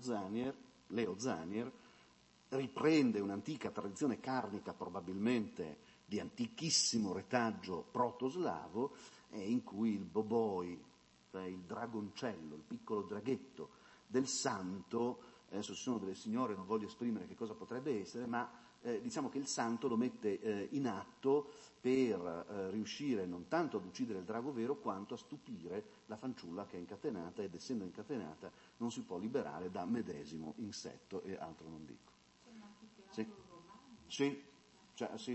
Leo Zanier, riprende un'antica tradizione carnica, probabilmente di antichissimo retaggio protoslavo, in cui il boboi, cioè il dragoncello, il piccolo draghetto del santo, adesso ci sono delle signore, non voglio esprimere che cosa potrebbe essere, ma diciamo che il santo lo mette in atto per riuscire non tanto ad uccidere il drago vero quanto a stupire la fanciulla che è incatenata, ed essendo incatenata non si può liberare da medesimo insetto, e altro non dico. Sì, sì, cioè, sì.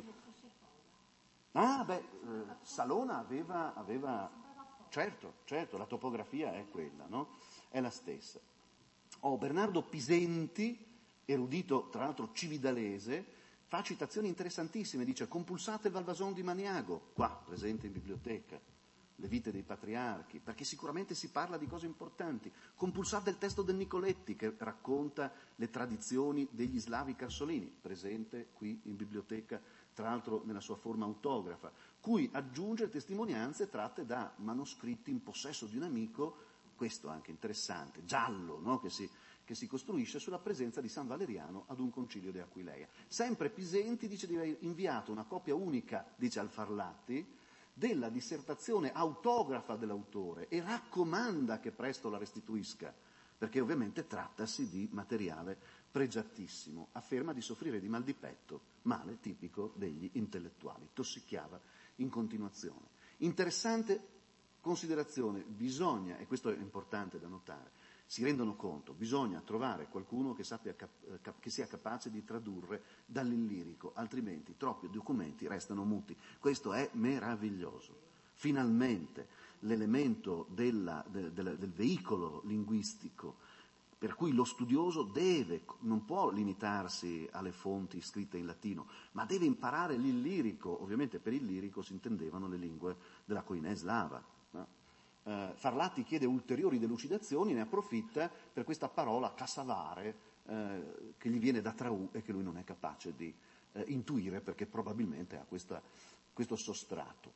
Salona aveva certo, la topografia è quella, no? È la stessa. Bernardo Pisenti, erudito tra l'altro cividalese, fa citazioni interessantissime, dice: compulsate il Valvason di Maniago, qua presente in biblioteca, le vite dei patriarchi, perché sicuramente si parla di cose importanti. Compulsate il testo del Nicoletti, che racconta le tradizioni degli slavi carsolini, presente qui in biblioteca, tra l'altro nella sua forma autografa, cui aggiunge testimonianze tratte da manoscritti in possesso di un amico, questo anche interessante, giallo, no? che si costruisce sulla presenza di San Valeriano ad un concilio di Aquileia. Sempre Pisenti dice di aver inviato una copia unica, dice al Farlati, della dissertazione autografa dell'autore, e raccomanda che presto la restituisca, perché ovviamente trattasi di materiale pregiatissimo. Afferma di soffrire di mal di petto, male tipico degli intellettuali, tossicchiava in continuazione. Interessante considerazione, bisogna, e questo è importante da notare, si rendono conto, bisogna trovare qualcuno che sia capace di tradurre dall'illirico, altrimenti troppi documenti restano muti. Questo è meraviglioso. Finalmente l'elemento del veicolo linguistico, per cui lo studioso non può limitarsi alle fonti scritte in latino, ma deve imparare l'illirico. Ovviamente per illirico si intendevano le lingue della koiné slava. No? Farlati chiede ulteriori delucidazioni, ne approfitta per questa parola cassavare che gli viene da Traù e che lui non è capace di intuire, perché probabilmente ha questo sostrato.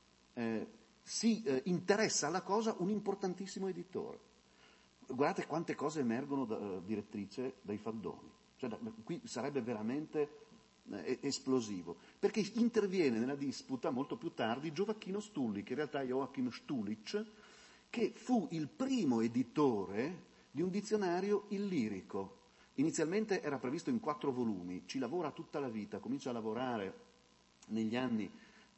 Si interessa alla cosa un importantissimo editore. Guardate quante cose emergono, direttrice, dai faldoni. Cioè, qui sarebbe veramente esplosivo, perché interviene nella disputa molto più tardi Giovacchino Stulli, che in realtà è Joachim Stulic, che fu il primo editore di un dizionario illirico. Inizialmente era previsto in 4 volumi, ci lavora tutta la vita, comincia a lavorare negli anni,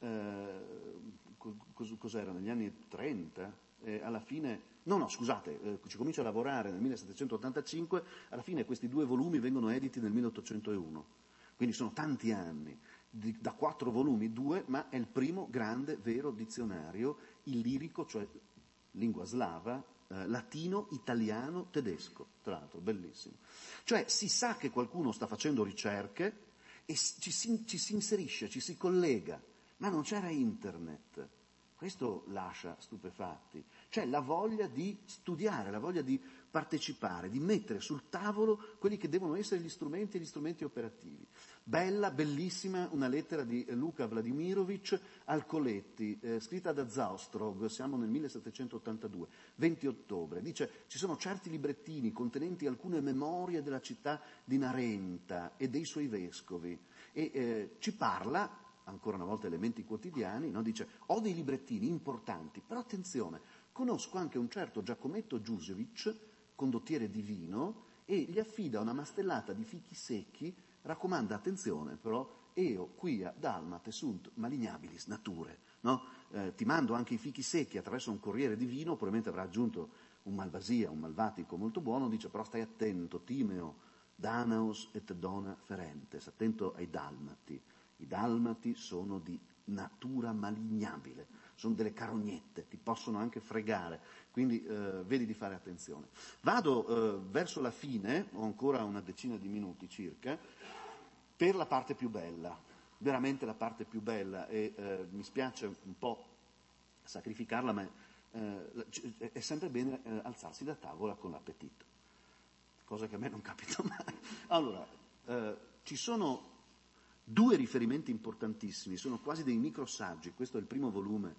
cos'era, negli anni 30, alla fine, ci comincia a lavorare nel 1785, alla fine questi 2 volumi vengono editi nel 1801, quindi sono tanti anni da 4 volumi, 2, ma è il primo grande, vero dizionario illirico, cioè lingua slava, latino, italiano, tedesco, tra l'altro, bellissimo. Cioè si sa che qualcuno sta facendo ricerche e ci si inserisce, ci si collega, ma non c'era internet. Questo lascia stupefatti. Cioè la voglia di studiare, la voglia di partecipare, di mettere sul tavolo quelli che devono essere gli strumenti operativi. Bella, bellissima, una lettera di Luca Vladimirovic al Coletti, scritta da Zaostrog, siamo nel 1782, 20 ottobre. Dice: ci sono certi librettini contenenti alcune memorie della città di Narenta e dei suoi vescovi, e ci parla, ancora una volta elementi quotidiani, no? Dice: ho dei librettini importanti, però attenzione, conosco anche un certo Giacometto Giusevich, condottiere di vino, e gli affida una mastellata di fichi secchi, raccomanda attenzione però, eo quia dalmate sunt malignabilis nature, no? Ti mando anche i fichi secchi attraverso un corriere di vino, probabilmente avrà aggiunto un malvasia, un malvatico molto buono, dice: però stai attento, Timeo, Danaus et dona ferentes, attento ai dalmati. I dalmati sono di natura malignabile, sono delle carognette, ti possono anche fregare, quindi vedi di fare attenzione. Vado verso la fine, ho ancora una decina di minuti circa, per la parte più bella, veramente la parte più bella, e mi spiace un po' sacrificarla, ma è sempre bene alzarsi da tavola con l'appetito, cosa che a me non capita mai. Allora, ci sono 2 riferimenti importantissimi, sono quasi dei microsaggi. Questo è il primo volume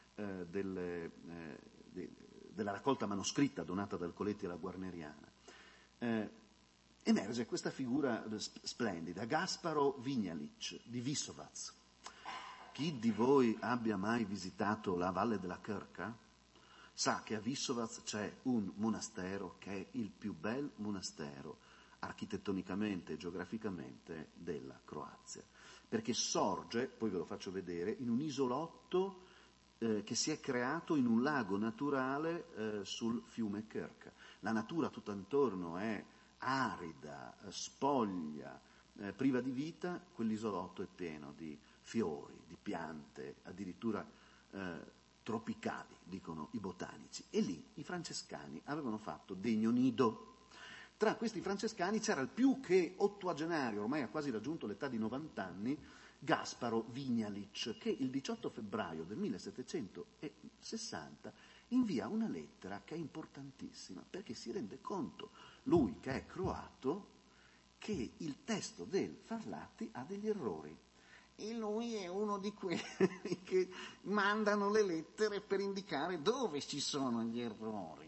della raccolta manoscritta donata dal Coletti alla Guarneriana. Emerge questa figura splendida, Gasparo Vignalic di Visovac. Chi di voi abbia mai visitato la Valle della Krka sa che a Visovac c'è un monastero che è il più bel monastero architettonicamente e geograficamente della Croazia, perché sorge, poi ve lo faccio vedere, in un isolotto che si è creato in un lago naturale sul fiume Krka. La natura tutt'intorno è arida, spoglia, priva di vita, quell'isolotto è pieno di fiori, di piante, addirittura tropicali, dicono i botanici. E lì i francescani avevano fatto degno nido. Tra questi francescani c'era il più che ottuagenario, ormai ha quasi raggiunto l'età di 90 anni, Gasparo Vignalic, che il 18 febbraio del 1760 invia una lettera che è importantissima, perché si rende conto, lui che è croato, che il testo del Farlatti ha degli errori. E lui è uno di quelli che mandano le lettere per indicare dove ci sono gli errori.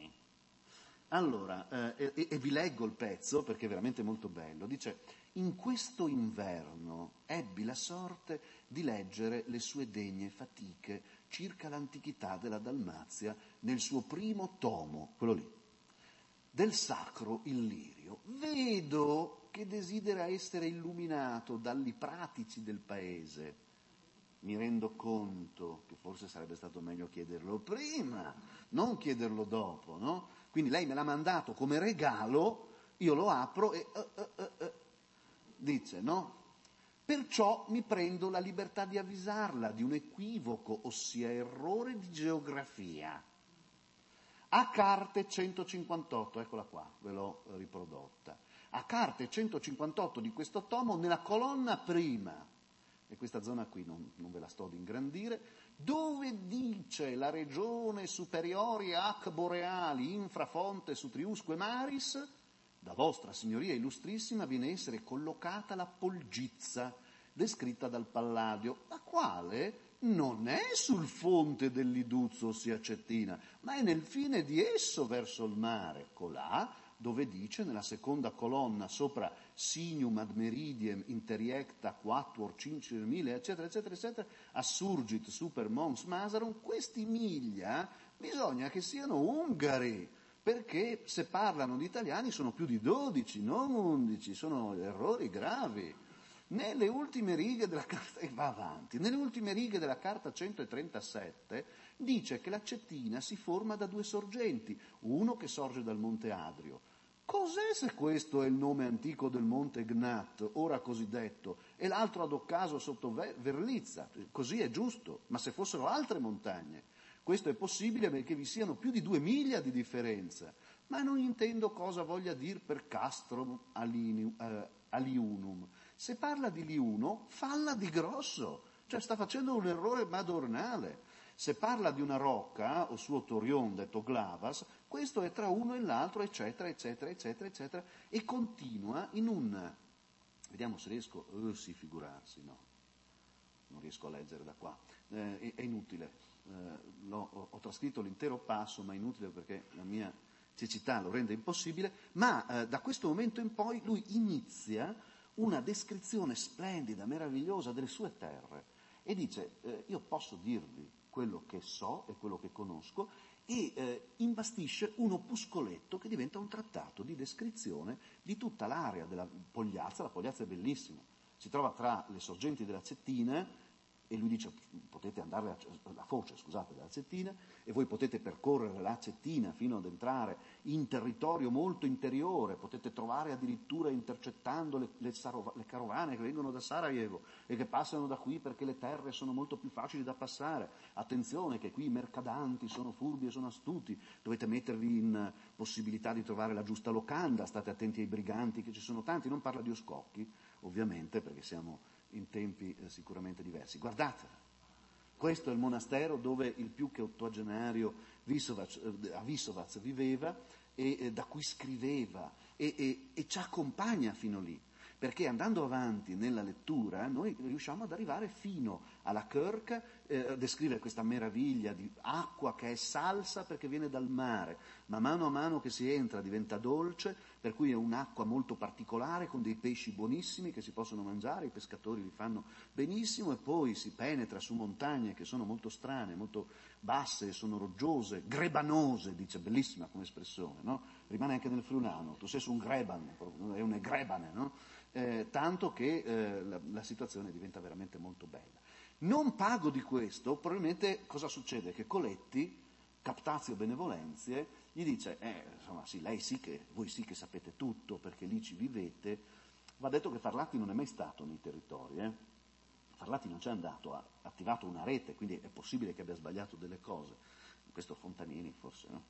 Allora, e vi leggo il pezzo perché è veramente molto bello. Dice: in questo inverno ebbi la sorte di leggere le sue degne fatiche circa l'antichità della Dalmazia nel suo primo tomo, quello lì, del Sacro Illirio. Vedo che desidera essere illuminato dalli pratici del paese. Mi rendo conto che forse sarebbe stato meglio chiederlo prima, non chiederlo dopo, no? Quindi lei me l'ha mandato come regalo, io lo apro e dice, no? Perciò mi prendo la libertà di avvisarla di un equivoco, ossia errore di geografia. A carte 158, eccola qua, ve l'ho riprodotta. A carte 158 di questo tomo, nella colonna prima, e questa zona qui non ve la sto ad ingrandire, dove dice la regione superiori ac boreali infrafonte sutriusque maris, da vostra signoria illustrissima viene essere collocata la Polgizza, descritta dal Palladio, la quale non è sul fonte dell'Iduzzo, ossia Cettina, ma è nel fine di esso verso il mare, colà dove dice nella seconda colonna sopra signum ad meridiem interiecta quattuor cincir mille, eccetera, eccetera, eccetera, assurgit super mons masarum, questi miglia bisogna che siano ungari, perché se parlano di italiani sono più di 12, non 11, sono errori gravi. Nelle ultime righe della carta, e va avanti, nelle ultime righe della carta 137 dice che la Cettina si forma da 2 sorgenti, uno che sorge dal Monte Adrio, Cos'è se questo è il nome antico del monte Gnat, ora così detto, e l'altro ad occaso sotto Verlizza? Così è giusto, ma se fossero altre montagne? Questo è possibile perché vi siano più di 2 miglia di differenza, ma non intendo cosa voglia dire per castrum aliunum. Se parla di liuno, falla di grosso, cioè sta facendo un errore madornale. Se parla di una rocca, o suo torion detto glavas, questo è tra uno e l'altro, eccetera, eccetera, eccetera, eccetera, e continua in un... Vediamo se riesco... sì, figurarsi, no, non riesco a leggere da qua, è inutile. Ho trascritto l'intero passo, ma è inutile perché la mia cecità lo rende impossibile, ma da questo momento in poi lui inizia una descrizione splendida, meravigliosa delle sue terre e dice io posso dirvi quello che so e quello che conosco e imbastisce un opuscoletto che diventa un trattato di descrizione di tutta l'area della Pogliazza. La Pogliazza è bellissima, si trova tra le sorgenti della Cettina e lui dice potete andare alla foce, scusate, della Cettina e voi potete percorrere la Cettina fino ad entrare in territorio molto interiore, potete trovare addirittura intercettando le carovane che vengono da Sarajevo e che passano da qui perché le terre sono molto più facili da passare. Attenzione che qui i mercadanti sono furbi e sono astuti, dovete mettervi in possibilità di trovare la giusta locanda, state attenti ai briganti che ci sono tanti, non parla di oscocchi ovviamente perché siamo in tempi sicuramente diversi. Guardate, questo è il monastero dove il più che ottogenario a Visovac viveva e da cui scriveva e ci accompagna fino lì, perché andando avanti nella lettura noi riusciamo ad arrivare fino alla Kirk, descrive questa meraviglia di acqua che è salsa perché viene dal mare, ma mano a mano che si entra diventa dolce, per cui è un'acqua molto particolare con dei pesci buonissimi che si possono mangiare, i pescatori li fanno benissimo e poi si penetra su montagne che sono molto strane, molto basse, sono roggiose, grebanose, dice, bellissima come espressione, no? Rimane anche nel friulano, tu sei su un greban, è un grebane, no? Tanto che la situazione diventa veramente molto bella. Non pago di questo, probabilmente cosa succede? Che Coletti, captatio benevolenzie, gli dice, insomma sì, voi sì che sapete tutto perché lì ci vivete. Va detto che Farlatti non è mai stato nei territori, Farlatti non c'è andato, ha attivato una rete, quindi è possibile che abbia sbagliato delle cose. Questo Fontanini forse, no?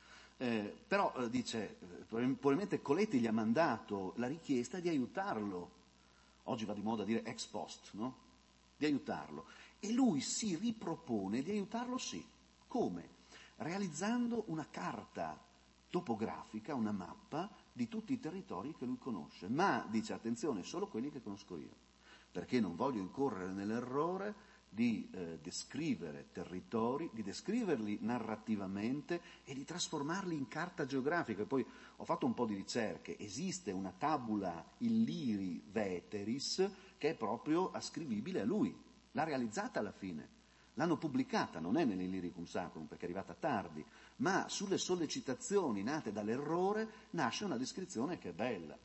Però dice, probabilmente Coletti gli ha mandato la richiesta di aiutarlo, oggi va di moda dire ex post, no? Di aiutarlo. E lui si ripropone di aiutarlo sì. Come? Realizzando una carta topografica, una mappa di tutti i territori che lui conosce. Ma, dice, attenzione, solo quelli che conosco io, perché non voglio incorrere nell'errore di descrivere territori, di descriverli narrativamente e di trasformarli in carta geografica. Poi ho fatto un po' di ricerche, esiste una tabula Illiri Veteris che è proprio ascrivibile a lui, l'ha realizzata alla fine, l'hanno pubblicata, non è nell'Illyricum Sacrum perché è arrivata tardi, ma sulle sollecitazioni nate dall'errore nasce una descrizione che è bella.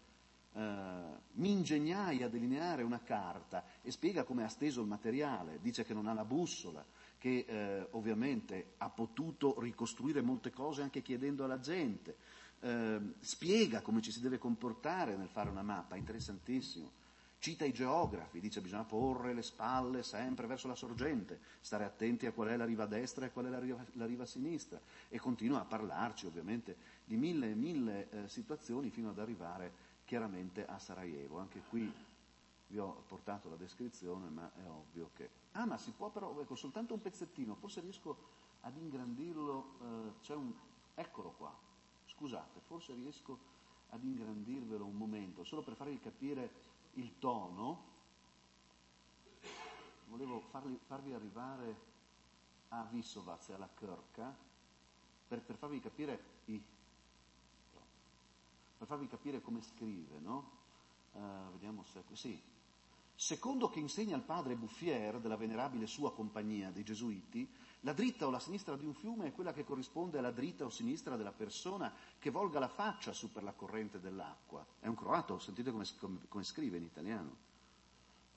Mi ingegnai a delineare una carta e spiega come ha steso il materiale, dice che non ha la bussola, che ovviamente ha potuto ricostruire molte cose anche chiedendo alla gente, spiega come ci si deve comportare nel fare una mappa, interessantissimo. Cita i geografi, dice bisogna porre le spalle sempre verso la sorgente, stare attenti a qual è la riva destra e qual è la riva sinistra, e continua a parlarci ovviamente di mille e mille situazioni fino ad arrivare chiaramente a Sarajevo. Anche qui vi ho portato la descrizione, ma è ovvio che... ma si può però, ecco, soltanto un pezzettino, forse riesco ad ingrandirlo, eccolo qua, scusate, forse riesco ad ingrandirvelo un momento, solo per farvi capire il tono. Volevo farvi arrivare a Visovac e alla Krka per farvi capire per farvi capire come scrive, no? Vediamo se... Sì. Secondo che insegna il padre Bouffier della venerabile sua compagnia dei Gesuiti, la dritta o la sinistra di un fiume è quella che corrisponde alla dritta o sinistra della persona che volga la faccia su per la corrente dell'acqua. È un croato, sentite come scrive in italiano.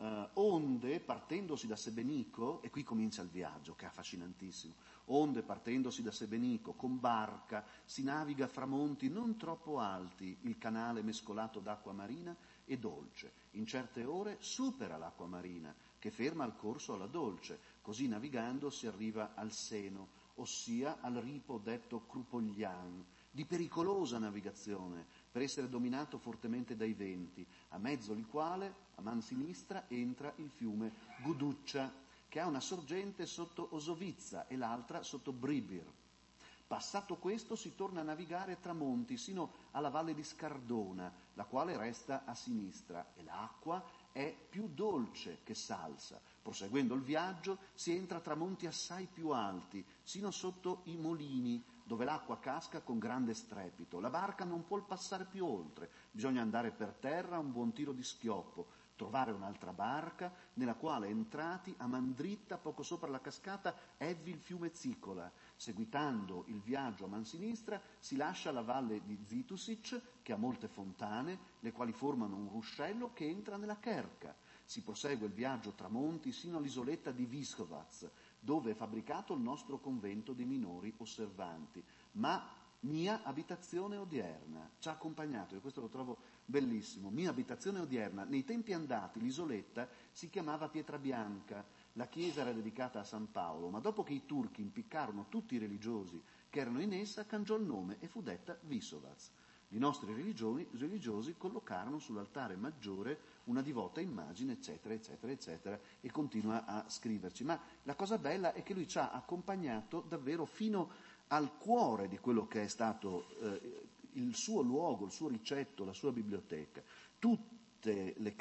onde partendosi da Sebenico, e qui comincia il viaggio che è affascinantissimo, onde partendosi da Sebenico con barca si naviga fra monti non troppo alti, il canale mescolato d'acqua marina e dolce. In certe ore supera l'acqua marina che ferma il corso alla dolce, così navigando si arriva al Seno, ossia al ripo detto Crupoglian, di pericolosa navigazione per essere dominato fortemente dai venti, a mezzo il quale, a man sinistra, entra il fiume Guduccia, che ha una sorgente sotto Osovizza e l'altra sotto Bribir. Passato questo si torna a navigare tra monti sino alla valle di Scardona, la quale resta a sinistra, e l'acqua è più dolce che salsa. Proseguendo il viaggio si entra tra monti assai più alti, sino sotto i Molini, dove l'acqua casca con grande strepito. La barca non può passare più oltre, bisogna andare per terra a un buon tiro di schioppo, trovare un'altra barca, nella quale entrati a man dritta poco sopra la cascata evvi il fiume Zicola. Seguitando il viaggio a man sinistra si lascia la valle di Zitusic, che ha molte fontane, le quali formano un ruscello che entra nella Kerka. Si prosegue il viaggio tra monti sino all'isoletta di Vishovac, dove è fabbricato il nostro convento dei minori osservanti, ma mia abitazione odierna ci ha accompagnato, e questo lo trovo bellissimo. Mia abitazione odierna, nei tempi andati l'isoletta si chiamava Pietrabianca, la chiesa era dedicata a San Paolo, ma dopo che i turchi impiccarono tutti i religiosi che erano in essa cambiò il nome e fu detta Visovac. I nostri religiosi collocarono sull'altare maggiore una divota immagine, eccetera, eccetera, eccetera, e continua a scriverci. Ma la cosa bella è che lui ci ha accompagnato davvero fino al cuore di quello che è stato il suo luogo, il suo ricetto, la sua biblioteca. Tutte le